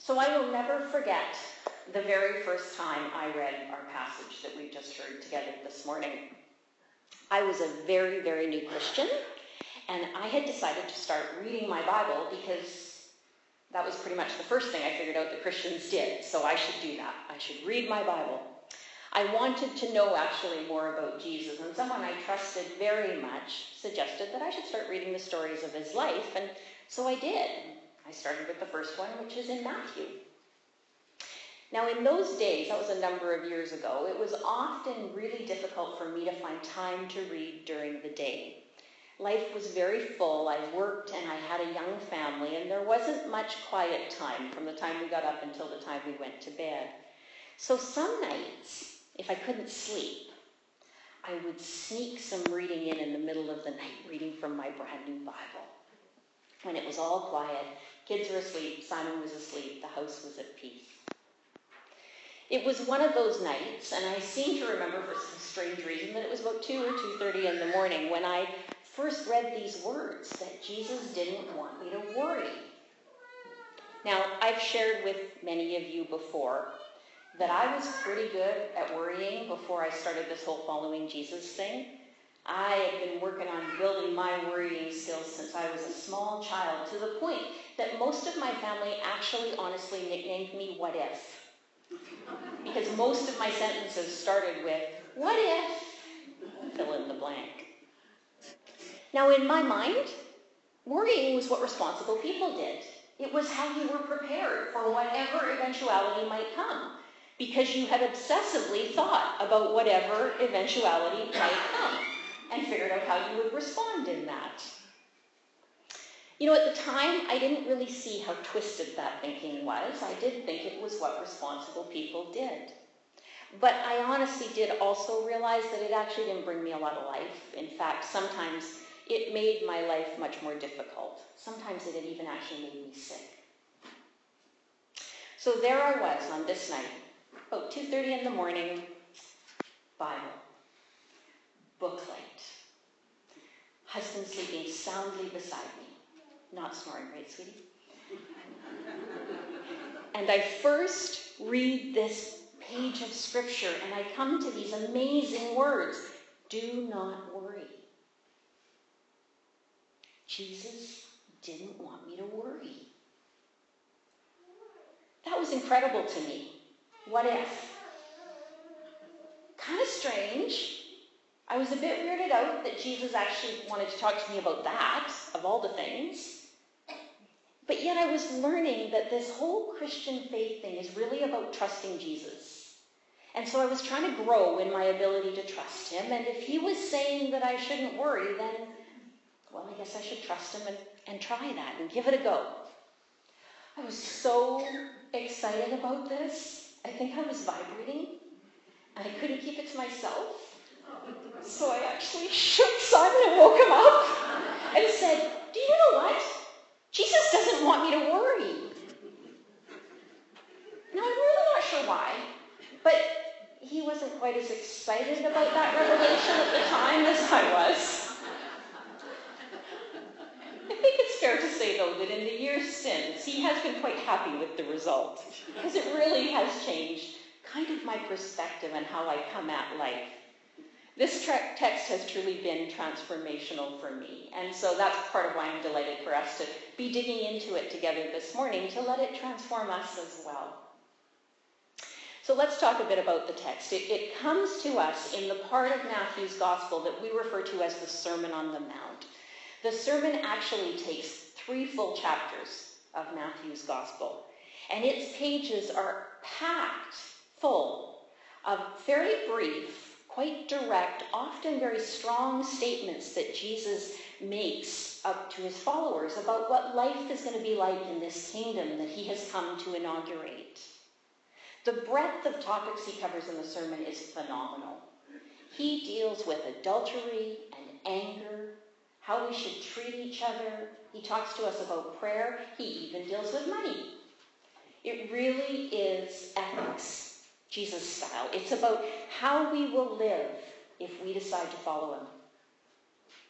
So I will never forget the very first time I read our passage that we just heard together this morning. I was a very, very new Christian, and I had decided to start reading my Bible because that was pretty much the first thing I figured out that Christians did, so I should do that. I should read my Bible. I wanted to know actually more about Jesus, and someone I trusted very much suggested that I should start reading the stories of his life, and so I did. I started with the first one, which is in Matthew. Now, in those days, that was a number of years ago, it was often really difficult for me to find time to read during the day. Life was very full. I worked and I had a young family, and there wasn't much quiet time from the time we got up until the time we went to bed. So some nights, if I couldn't sleep, I would sneak some reading in the middle of the night, reading from my brand new Bible. When it was all quiet, kids were asleep, Simon was asleep, the house was at peace. It was one of those nights, and I seem to remember for some strange reason that it was about 2 or 2:30 in the morning when I first read these words, that Jesus didn't want me to worry. Now, I've shared with many of you before that I was pretty good at worrying before I started this whole following Jesus thing. I had been working on building my worrying skills since I was a small child, to the point that most of my family actually honestly nicknamed me What If. Because most of my sentences started with, what if, fill in the blank. Now, in my mind, worrying was what responsible people did. It was how you were prepared for whatever eventuality might come, because you had obsessively thought about whatever eventuality might come and figured out how you would respond in that. You know, at the time, I didn't really see how twisted that thinking was. I did think it was what responsible people did. But I honestly did also realize that it actually didn't bring me a lot of life. In fact, sometimes it made my life much more difficult. Sometimes it had even actually made me sick. So there I was on this night, about 2:30 in the morning, Bible, book light, husband sleeping soundly beside me. Not snoring, right, sweetie? And I first read this page of scripture, and I come to these amazing words. Do not worry. Jesus didn't want me to worry. That was incredible to me. What if? Kind of strange. I was a bit weirded out that Jesus actually wanted to talk to me about that, of all the things. But yet I was learning that this whole Christian faith thing is really about trusting Jesus. And so I was trying to grow in my ability to trust him. And if he was saying that I shouldn't worry, then, well, I guess I should trust him and try that and give it a go. I was so excited about this. I think I was vibrating. And I couldn't keep it to myself. So I actually shook Simon and woke him up and said, do you know what? Jesus doesn't want me to worry. Now, I'm really not sure why, but he wasn't quite as excited about that revelation at the time as I was. I think it's fair to say, though, that in the years since, he has been quite happy with the result, because it really has changed kind of my perspective and how I come at life. This text has truly been transformational for me, and so that's part of why I'm delighted for us to be digging into it together this morning, to let it transform us as well. So let's talk a bit about the text. It comes to us in the part of Matthew's Gospel that we refer to as the Sermon on the Mount. The sermon actually takes 3 full chapters of Matthew's Gospel, and its pages are packed full of very brief, quite direct, often very strong statements that Jesus makes up to his followers about what life is going to be like in this kingdom that he has come to inaugurate. The breadth of topics he covers in the sermon is phenomenal. He deals with adultery and anger, how we should treat each other. He talks to us about prayer. He even deals with money. It really is ethics. Jesus style. It's about how we will live if we decide to follow him.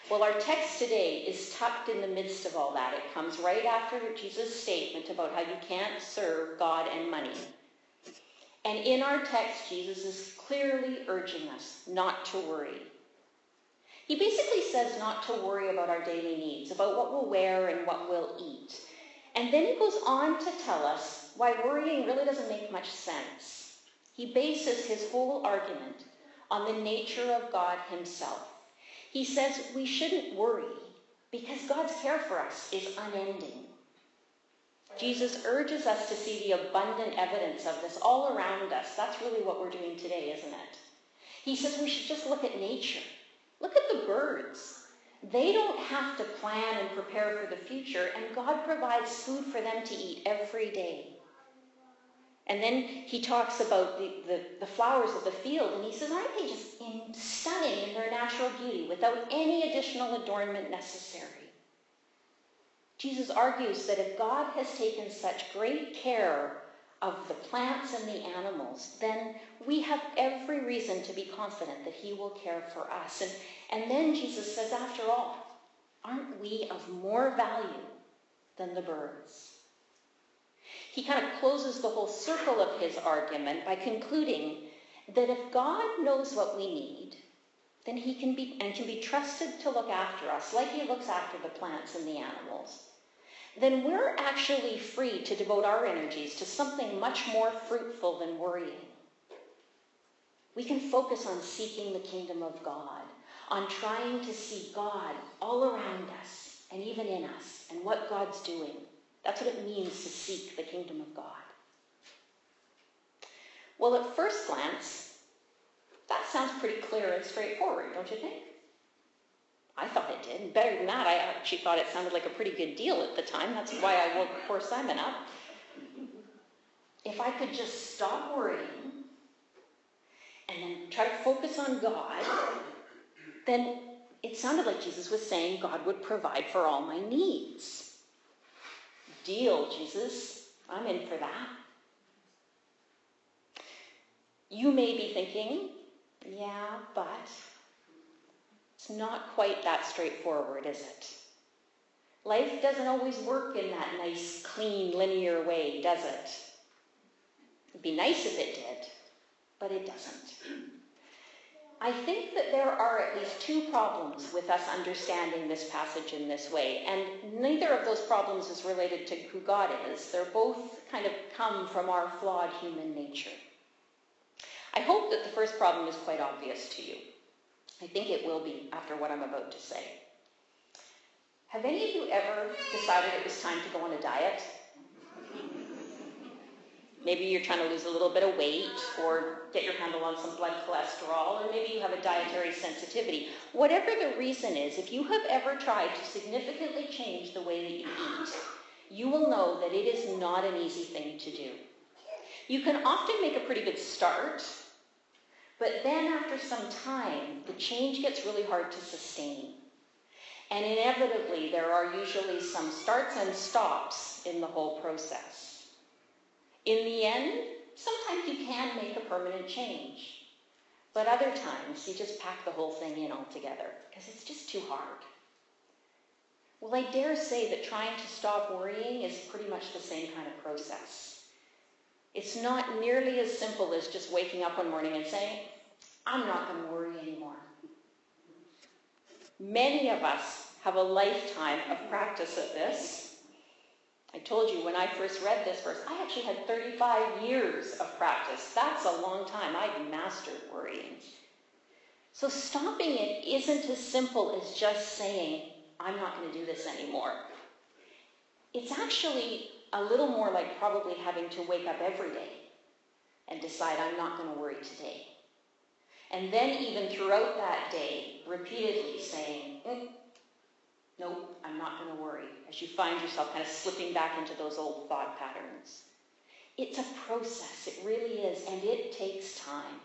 Well, our text today is tucked in the midst of all that. It comes right after Jesus' statement about how you can't serve God and money. And in our text, Jesus is clearly urging us not to worry. He basically says not to worry about our daily needs, about what we'll wear and what we'll eat. And then he goes on to tell us why worrying really doesn't make much sense. He bases his whole argument on the nature of God himself. He says we shouldn't worry because God's care for us is unending. Jesus urges us to see the abundant evidence of this all around us. That's really what we're doing today, isn't it? He says we should just look at nature. Look at the birds. They don't have to plan and prepare for the future, and God provides food for them to eat every day. And then he talks about the flowers of the field, and he says, aren't they just stunning in their natural beauty without any additional adornment necessary? Jesus argues that if God has taken such great care of the plants and the animals, then we have every reason to be confident that he will care for us. And then Jesus says, after all, aren't we of more value than the birds? He kind of closes the whole circle of his argument by concluding that if God knows what we need, then he can be trusted to look after us like he looks after the plants and the animals. Then we're actually free to devote our energies to something much more fruitful than worrying. We can focus on seeking the kingdom of God, on trying to see God all around us and even in us and what God's doing. That's what it means to seek the kingdom of God. Well, at first glance, that sounds pretty clear and straightforward, don't you think? I thought it did. And better than that, I actually thought it sounded like a pretty good deal at the time. That's why I woke poor Simon up. If I could just stop worrying and then try to focus on God, then it sounded like Jesus was saying God would provide for all my needs. Deal, Jesus. I'm in for that. You may be thinking, yeah, but it's not quite that straightforward, is it? Life doesn't always work in that nice, clean, linear way, does it? It'd be nice if it did, but it doesn't. I think that there are at least two problems with us understanding this passage in this way, and neither of those problems is related to who God is. They're both kind of come from our flawed human nature. I hope that the first problem is quite obvious to you. I think it will be after what I'm about to say. Have any of you ever decided it was time to go on a diet? Maybe you're trying to lose a little bit of weight or get your handle on some blood cholesterol, or maybe you have a dietary sensitivity. Whatever the reason is, if you have ever tried to significantly change the way that you eat, you will know that it is not an easy thing to do. You can often make a pretty good start, but then after some time, the change gets really hard to sustain. And inevitably, there are usually some starts and stops in the whole process. In the end, sometimes you can make a permanent change. But other times, you just pack the whole thing in altogether because it's just too hard. Well, I dare say that trying to stop worrying is pretty much the same kind of process. It's not nearly as simple as just waking up one morning and saying, I'm not going to worry anymore. Many of us have a lifetime of practice at this. I told you when I first read this verse, I actually had 35 years of practice. That's a long time. I've mastered worrying. So stopping it isn't as simple as just saying, I'm not going to do this anymore. It's actually a little more like probably having to wake up every day and decide I'm not going to worry today. And then even throughout that day, repeatedly saying, no, I'm not going to worry, as you find yourself kind of slipping back into those old thought patterns. It's a process, it really is, and it takes time.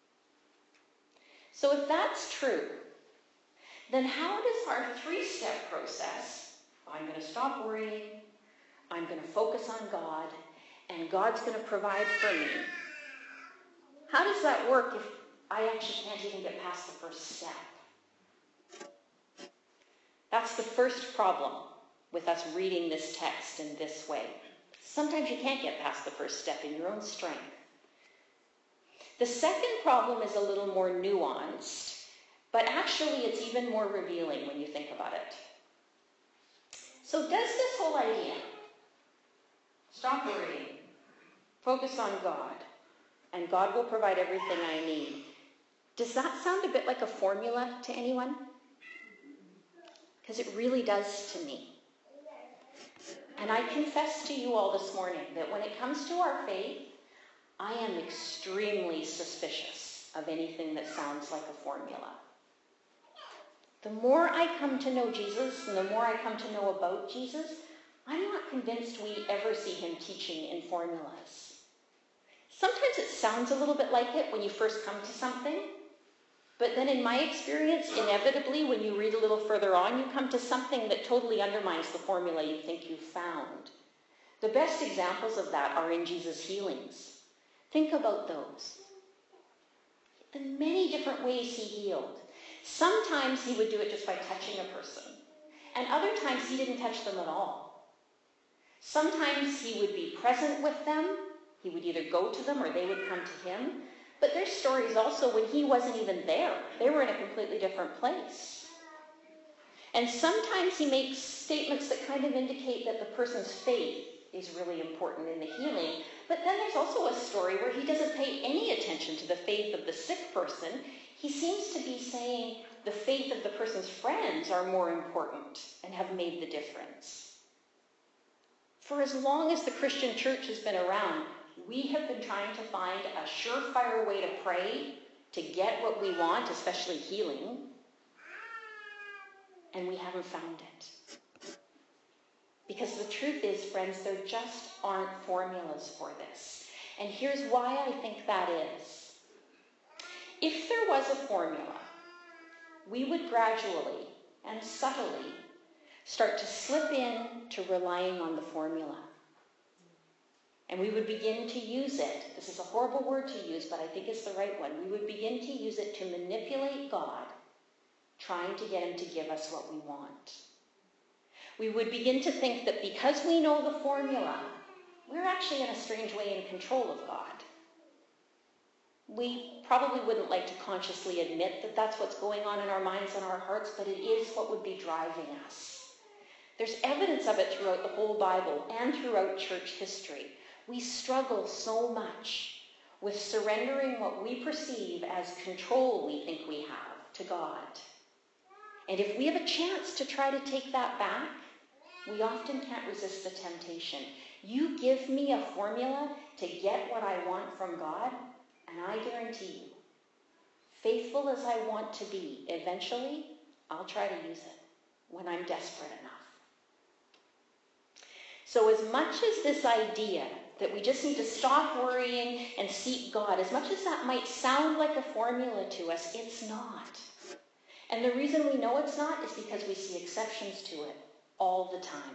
So if that's true, then how does our three-step process, I'm going to stop worrying, I'm going to focus on God, and God's going to provide for me, how does that work if I actually can't even get past the first step? That's the first problem with us reading this text in this way. Sometimes you can't get past the first step in your own strength. The second problem is a little more nuanced, but actually it's even more revealing when you think about it. So does this whole idea, stop worrying, focus on God, and God will provide everything I need, does that sound a bit like a formula to anyone? Because it really does to me. And I confess to you all this morning that when it comes to our faith, I am extremely suspicious of anything that sounds like a formula. The more I come to know Jesus and the more I come to know about Jesus, I'm not convinced we ever see him teaching in formulas. Sometimes it sounds a little bit like it when you first come to something, but then in my experience, inevitably, when you read a little further on, you come to something that totally undermines the formula you think you've found. The best examples of that are in Jesus' healings. Think about those. The many different ways he healed. Sometimes he would do it just by touching a person, and other times he didn't touch them at all. Sometimes he would be present with them. He would either go to them or they would come to him. But there's stories also when he wasn't even there. They were in a completely different place. And sometimes he makes statements that kind of indicate that the person's faith is really important in the healing. But then there's also a story where he doesn't pay any attention to the faith of the sick person. He seems to be saying the faith of the person's friends are more important and have made the difference. For as long as the Christian church has been around, we have been trying to find a surefire way to pray to get what we want, especially healing, and we haven't found it. Because the truth is, friends, there just aren't formulas for this. And here's why I think that is. If there was a formula, we would gradually and subtly start to slip in to relying on the formula. And we would begin to use it. This is a horrible word to use, but I think it's the right one. We would begin to use it to manipulate God, trying to get him to give us what we want. We would begin to think that because we know the formula, we're actually in a strange way in control of God. We probably wouldn't like to consciously admit that that's what's going on in our minds and our hearts, but it is what would be driving us. There's evidence of it throughout the whole Bible and throughout church history. We struggle so much with surrendering what we perceive as control we think we have to God. And if we have a chance to try to take that back, we often can't resist the temptation. You give me a formula to get what I want from God, and I guarantee you, faithful as I want to be, eventually, I'll try to use it when I'm desperate enough. So as much as this idea that we just need to stop worrying and seek God, as much as that might sound like a formula to us, it's not. And the reason we know it's not is because we see exceptions to it all the time.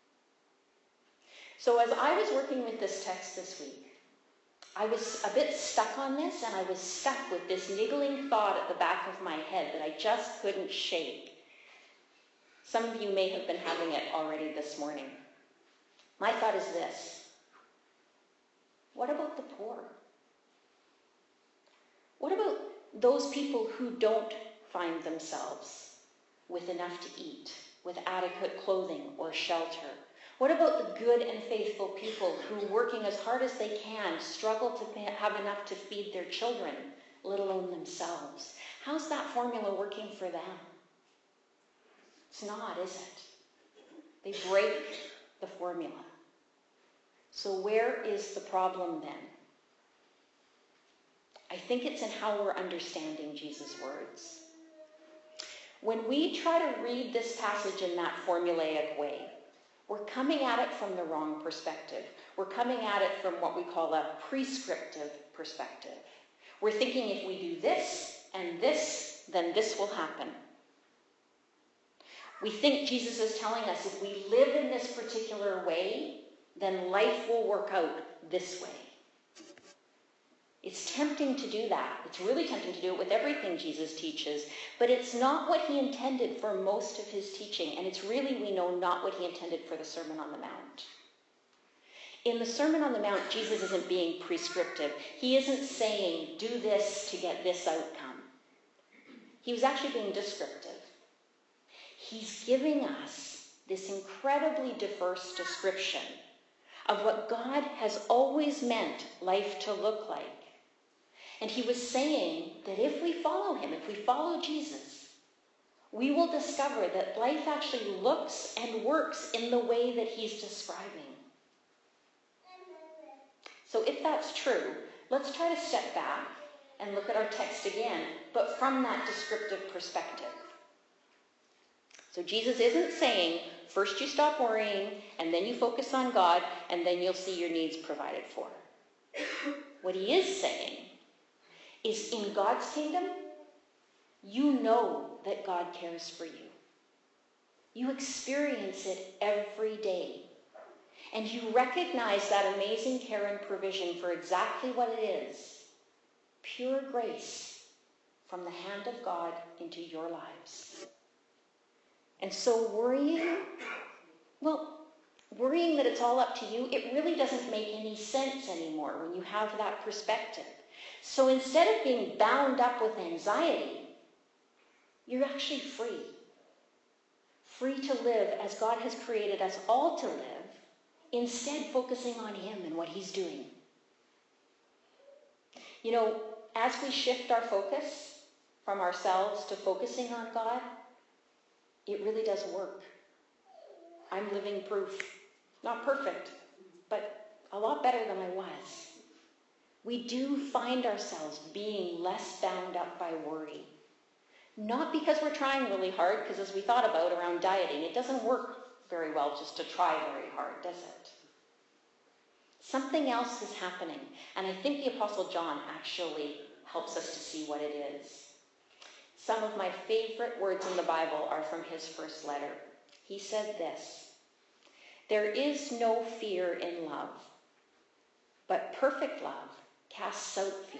So as I was working with this text this week, I was a bit stuck on this, and I was stuck with this niggling thought at the back of my head that I just couldn't shake. Some of you may have been having it already this morning. My thought is this: what about the poor? What about those people who don't find themselves with enough to eat, with adequate clothing or shelter? What about the good and faithful people who, working as hard as they can, struggle to have enough to feed their children, let alone themselves? How's that formula working for them? It's not, is it? They break the formula. So where is the problem then? I think it's in how we're understanding Jesus' words. When we try to read this passage in that formulaic way, we're coming at it from the wrong perspective. We're coming at it from what we call a prescriptive perspective. We're thinking if we do this and this, then this will happen. We think Jesus is telling us if we live in this particular way, then life will work out this way. It's tempting to do that. It's really tempting to do it with everything Jesus teaches, but it's not what he intended for most of his teaching, and it's really, we know, not what he intended for the Sermon on the Mount. In the Sermon on the Mount, Jesus isn't being prescriptive. He isn't saying, do this to get this outcome. He was actually being descriptive. He's giving us this incredibly diverse description of what God has always meant life to look like. And he was saying that if we follow him, if we follow Jesus, we will discover that life actually looks and works in the way that he's describing. So if that's true, let's try to step back and look at our text again, but from that descriptive perspective. So Jesus isn't saying, first you stop worrying, and then you focus on God, and then you'll see your needs provided for. What he is saying is, in God's kingdom, you know that God cares for you. You experience it every day. And you recognize that amazing care and provision for exactly what it is. Pure grace from the hand of God into your lives. And so worrying that it's all up to you, it really doesn't make any sense anymore when you have that perspective. So instead of being bound up with anxiety, you're actually free. Free to live as God has created us all to live, instead focusing on him and what he's doing. You know, as we shift our focus from ourselves to focusing on God, it really does work. I'm living proof. Not perfect, but a lot better than I was. We do find ourselves being less bound up by worry. Not because we're trying really hard, because as we thought about around dieting, it doesn't work very well just to try very hard, does it? Something else is happening, and I think the Apostle John actually helps us to see what it is. Some of my favorite words in the Bible are from his first letter. He said this: "There is no fear in love, but perfect love casts out fear."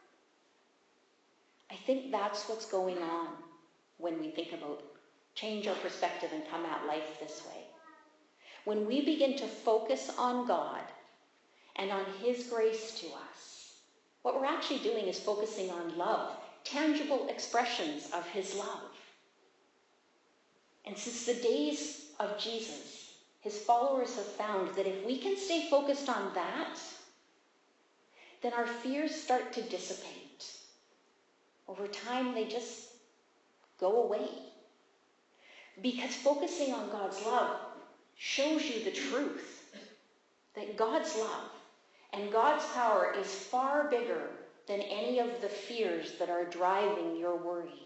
I think that's what's going on when we think about change our perspective and come at life this way. When we begin to focus on God and on his grace to us, what we're actually doing is focusing on love, tangible expressions of his love. And since the days of Jesus, his followers have found that if we can stay focused on that, then our fears start to dissipate. Over time, they just go away. Because focusing on God's love shows you the truth that God's love and God's power is far bigger than any of the fears that are driving your worry.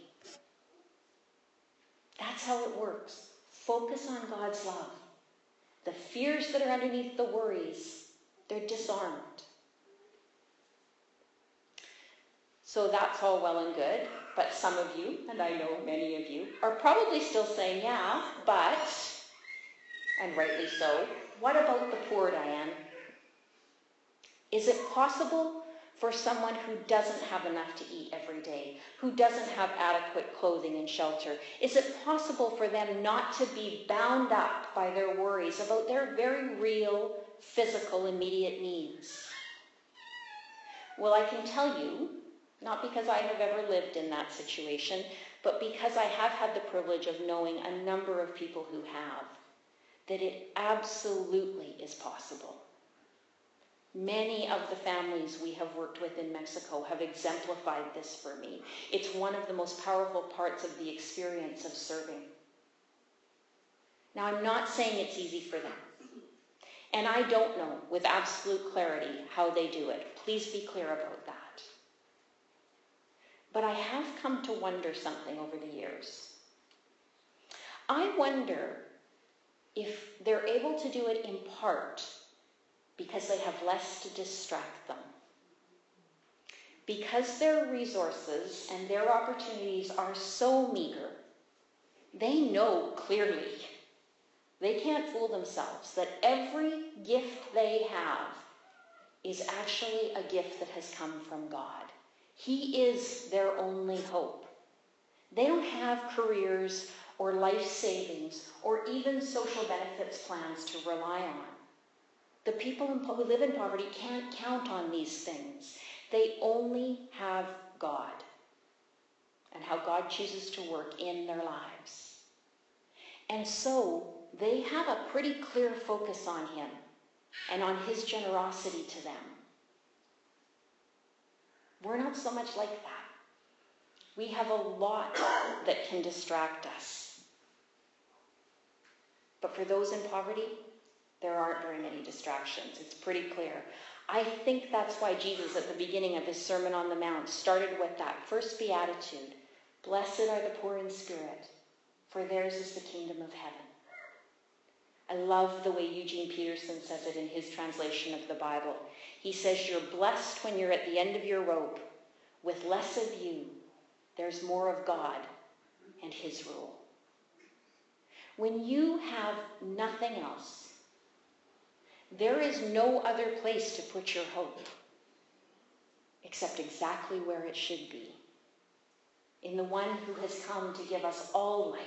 That's how it works. Focus on God's love. The fears that are underneath the worries, they're disarmed. So that's all well and good, but some of you, and I know many of you, are probably still saying, yeah, but, and rightly so, what about the poor, Diane? Is it possible for someone who doesn't have enough to eat every day, who doesn't have adequate clothing and shelter, is it possible for them not to be bound up by their worries about their very real, physical, immediate needs? Well, I can tell you, not because I have ever lived in that situation, but because I have had the privilege of knowing a number of people who have, that it absolutely is possible. Many of the families we have worked with in Mexico have exemplified this for me. It's one of the most powerful parts of the experience of serving. Now, I'm not saying it's easy for them. And I don't know with absolute clarity how they do it. Please be clear about that. But I have come to wonder something over the years. I wonder if they're able to do it in part because they have less to distract them. Because their resources and their opportunities are so meager, they know clearly, they can't fool themselves, that every gift they have is actually a gift that has come from God. He is their only hope. They don't have careers or life savings or even social benefits plans to rely on. The people who live in poverty can't count on these things. They only have God and how God chooses to work in their lives. And so they have a pretty clear focus on him and on his generosity to them. We're not so much like that. We have a lot that can distract us. But for those in poverty, there aren't very many distractions. It's pretty clear. I think that's why Jesus, at the beginning of his Sermon on the Mount, started with that first beatitude. Blessed are the poor in spirit, for theirs is the kingdom of heaven. I love the way Eugene Peterson says it in his translation of the Bible. He says, you're blessed when you're at the end of your rope. With less of you, there's more of God and his rule. When you have nothing else, there is no other place to put your hope except exactly where it should be, in the one who has come to give us all life.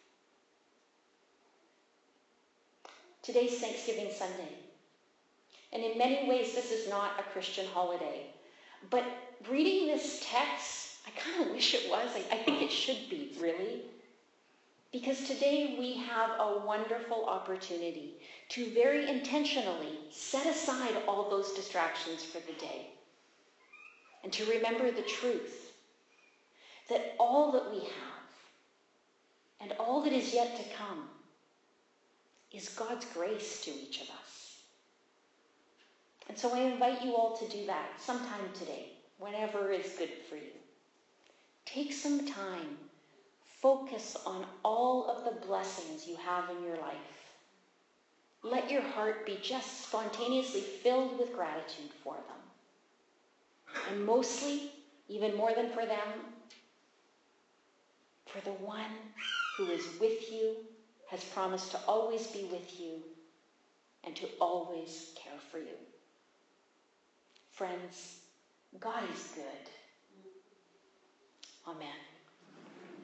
Today's Thanksgiving Sunday, and in many ways this is not a Christian holiday, but reading this text, I kind of wish it was. I think it should be, really. Because today we have a wonderful opportunity to very intentionally set aside all those distractions for the day and to remember the truth that all that we have and all that is yet to come is God's grace to each of us. And so I invite you all to do that sometime today, whenever is good for you. Take some time. Focus on all of the blessings you have in your life. Let your heart be just spontaneously filled with gratitude for them. And mostly, even more than for them, for the one who is with you, has promised to always be with you, and to always care for you. Friends, God is good. Amen.